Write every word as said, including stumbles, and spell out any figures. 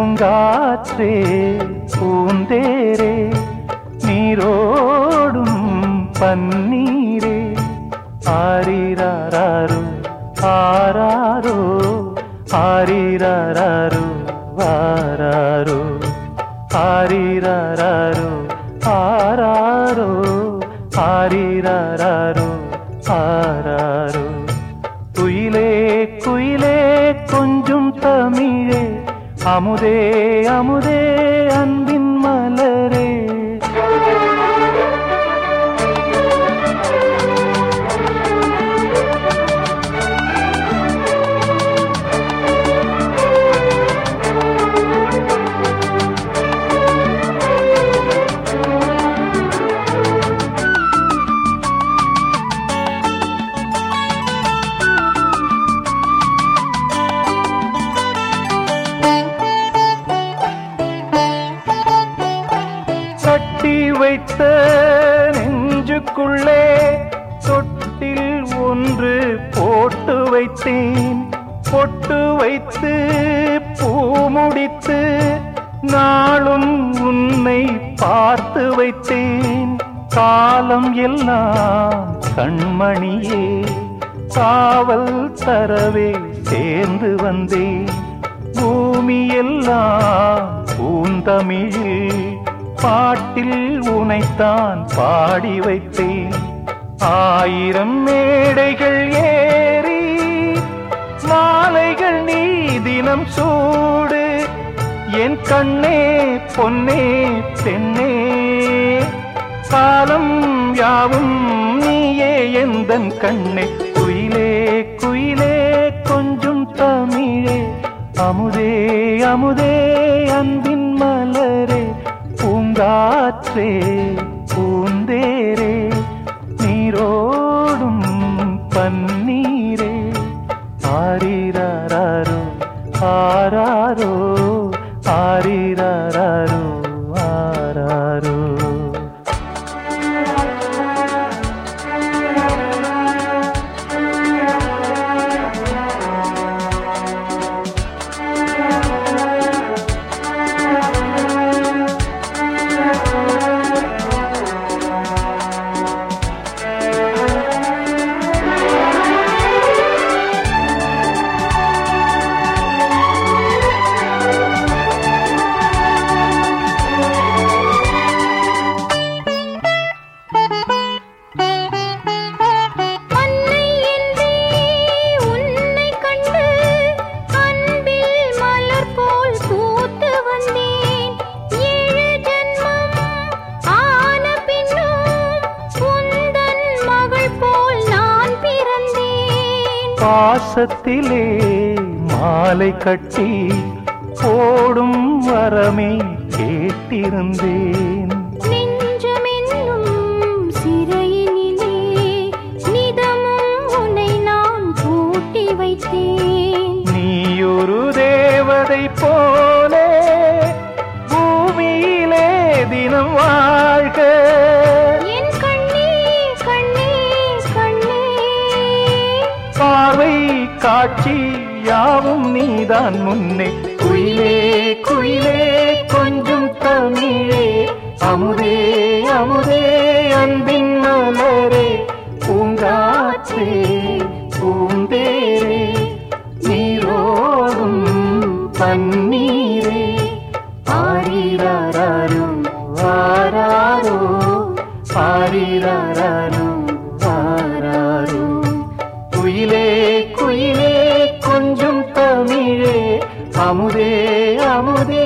பூங்காற்றே பூந்தேரே நீரோடும் பன்னீரே ஆரிராரோ ஆராரோ ஆரிராரோ ஆராரோ ஆரிராரோ ஆராரோ ஆரிராரோ ஆராரோ குயிலே குயிலே கொஞ்சும் தமிழே அமுதே அமுதே அன்பின் மலரே வைத்த நெஞ்சுக்குள்ளே தொட்டில் ஒன்று போட்டு வைத்தேன் பொட்டு வைத்து பூ முடித்து நாளும் உன்னை பார்த்து வைத்தேன் காலம் எல்லாம் கண்மணியே காவல் தரவே சேர்ந்து வந்தேன் பூமி எல்லாம் பூந்தமிழில் பாட்டில் உனைத்தான் பாடி வைத்தேன் ஆயிரம் மேடைகள் ஏறி மாலைகள் நீ தினம் சூடு என் கண்ணே பொன்னே பெண்ணே காலம் யாவும் நீயே எந்தன் கண்ணே குயிலே குயிலே கொஞ்சும் தமிழே அமுதே அமுதே அன்பின் மலரே பூங்காற்றே பூந்தேரே நீரோடும் பன்னீரே ஆரிராரோ ஆராரோ ஆரிராரோ ஆராரோ பாசத்திலே மாலை கட்டி போடும் வரமே கேட்டிருந்தேன் நெஞ்சமென்னும் சிறையினிலே நிதமும் உன்னை நான் பூட்டி வைத்தேன் நீயொரு தேவதை போலே பூமியிலே தினம் வாழ்க பார்வை காட்சி யாவும் நீதான் முன்னே குயிலே குயிலே கொஞ்சும் தமிழே அமுதே அமுதே அன்பின் மலரே பூங்காற்றே பூந்தேரே நீரோடும் பன்னீரே ஆரிராரோ ஆராரோ ஆரிராரோ ஆராரோ குயிலே குயிலே கொஞ்சும் தமிழே அமுதே அமுதே